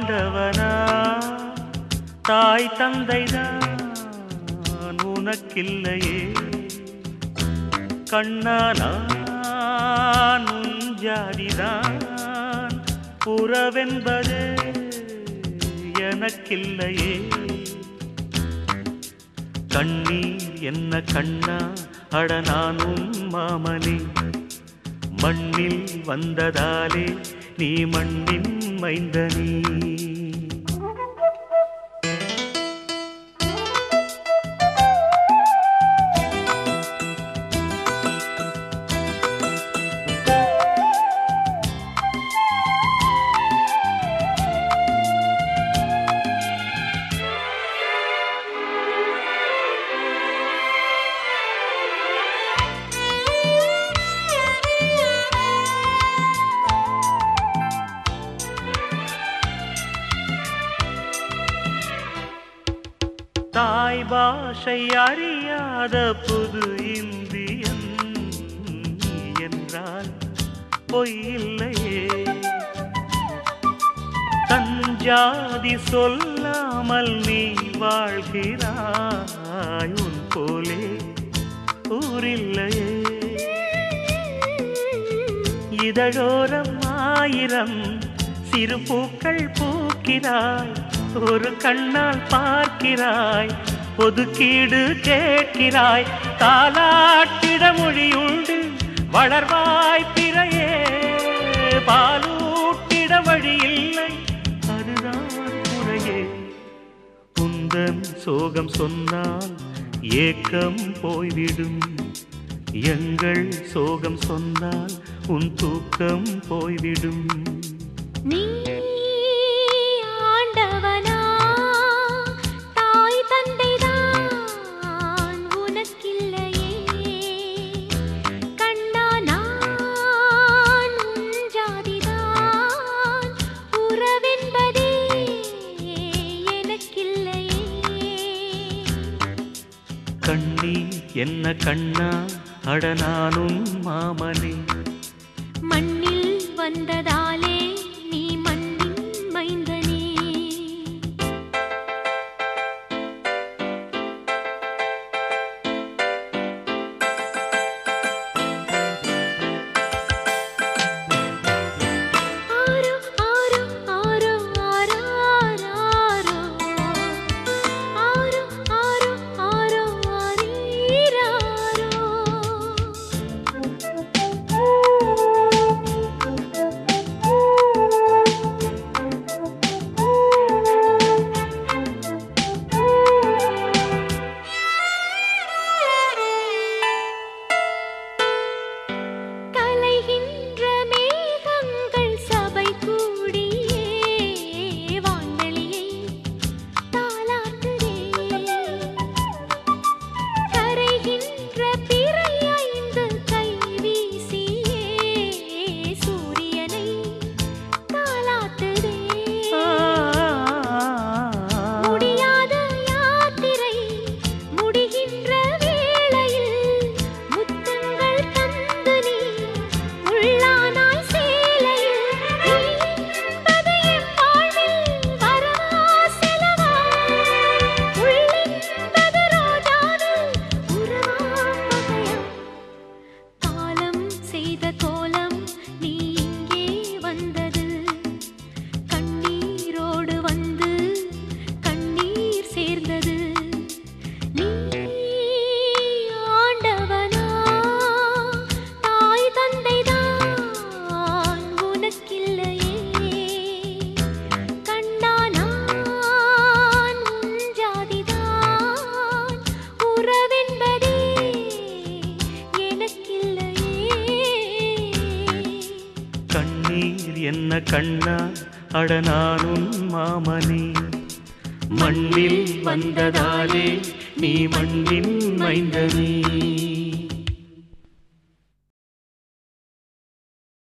ஆண்டவனா தாய் தந்தைதான் உனக்கில்லையே கண்ணா நான் உன் ஜாதிதான் உறவென்பது எனக்கில்லையே கண்ணீர் என்ன கண்ணா அட நானும் மாமனே மண்ணில் வந்ததாலே நீ மண்ணின் மைந்தனே தாய் பாஷை அறியாத புது இந்தியன் என்றால் பொய்யில்லையே தஞ்சாதி சொல்லாமல் நீ வாழ்கிறாய் உன் போலே ஊரில்லையே இதழோரம் ஆயிரம் சிறு பூக்கள் பூக்கிறாய் ஒரு கண்ணால் பார்க்கிறாய் ஒதுக்கீடு கேட்கிறாய் தாலாட்டிட மொழியுண்டு வளர்வாய் பிறையே பாலூட்டிட வழியில்லை அதுதான் முறையே உந்தன் சோகம் சொன்னால் ஏக்கம் போய்விடும் எங்கள் சோகம் சொன்னால் உன் தூக்கம் போய்விடும் நீ ஆண்டவனா தாய் தந்தைதான் உனக்கில்லையே கண்ணா நான் உன் ஜாதிதான் உறவென்பதே எனக்கில்லையே கண்ணீர் என்ன கண்ணா அட நானும் மாமனே மண்ணில் வந்ததாலே நீ மண்ணின் மைந்தனே ஆரோ ஆரோ ஆரோ ஆராரோ ஆரோ ஆரோ ஆரோ ஆரீராரோ கலைகின்ற மேகங்கள் சபை கூடியே வான்வெளியை தாலாட்டுதே கரைகின்ற பிறை ஐந்து கை வீசியே சூரியனை தாலாட்டுதே முடியாத யாத்திரை முடிகின்ற வேளையில் முத்தங்கள் தந்து நீ உள்ளானாய் சேலையில் நீ என்பது என் வாழ்வில் வரவா செலவா உள்ளென்பது ரோஜாவில் உறவா பகையா காலம் செய்த கோலம் நீ இங்கே வந்தது கண்ணீரோடு வந்து கண்ணீர் சேர்ந்தது நீ ஆண்டவனா தாய் தந்தைதான் உனக்கில்லையே கண்ணா நான் உன் ஜாதிதான் உறவென்பதே எனக்கில்லையே கண்ணீர் என்ன கண்ணா அட நானும் மாமனே மண்ணில் வந்ததாலே நீ மண்ணின் மைந்தனே